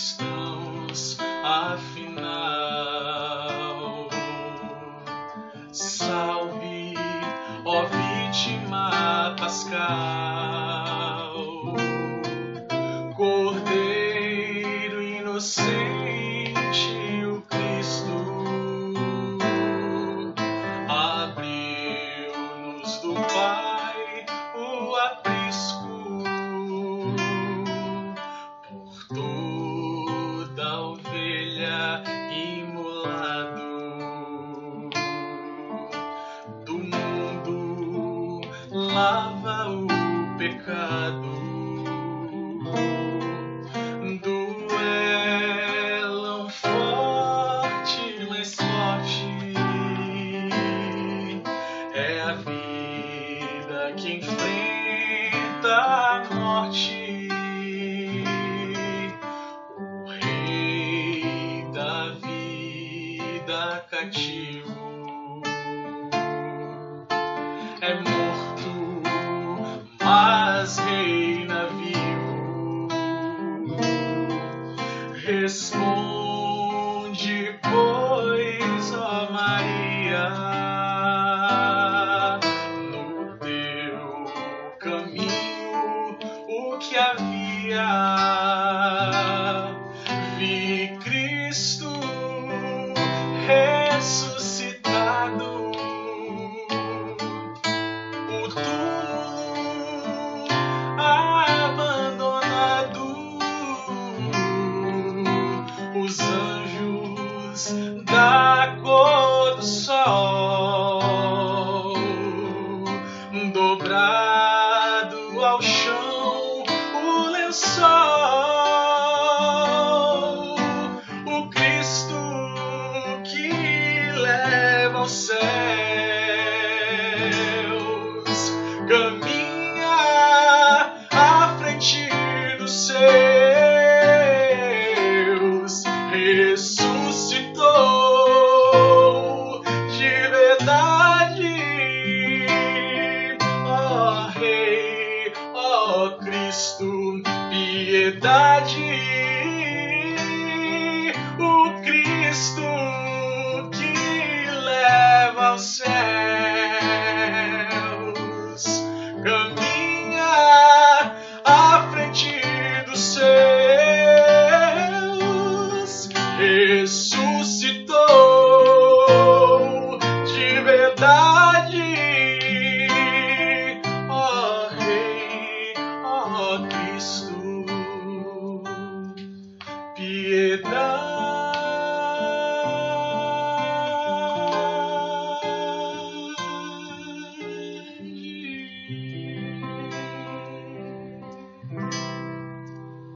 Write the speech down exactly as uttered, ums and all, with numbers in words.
cristãos, afinal. Salve, ó vítima pascal, Cordeiro inocente, o Cristo abriu-nos do Pai o aprisco por toda ovelha imolado. Do mundo lava o pecado, duelam forte, mais forte. É a vida que enfrenta a morte. O Rei da vida cativo é morto, mas reina vivo. Responde, pois, ó Maria, no teu caminho o que havia. Vi Cristo ressuscitado, o túmulo abandonado, os anjos da cor do sol, dobrado ao chão o lençol, o Cristo que leva aos céus caminha à frente dos seus, ressuscitou de verdade, ó Rei, ó Cristo, piedade, o Cristo que leva aos céus caminha à frente dos seus, ressuscitou de verdade, ó Rei, ó Cristo, piedade.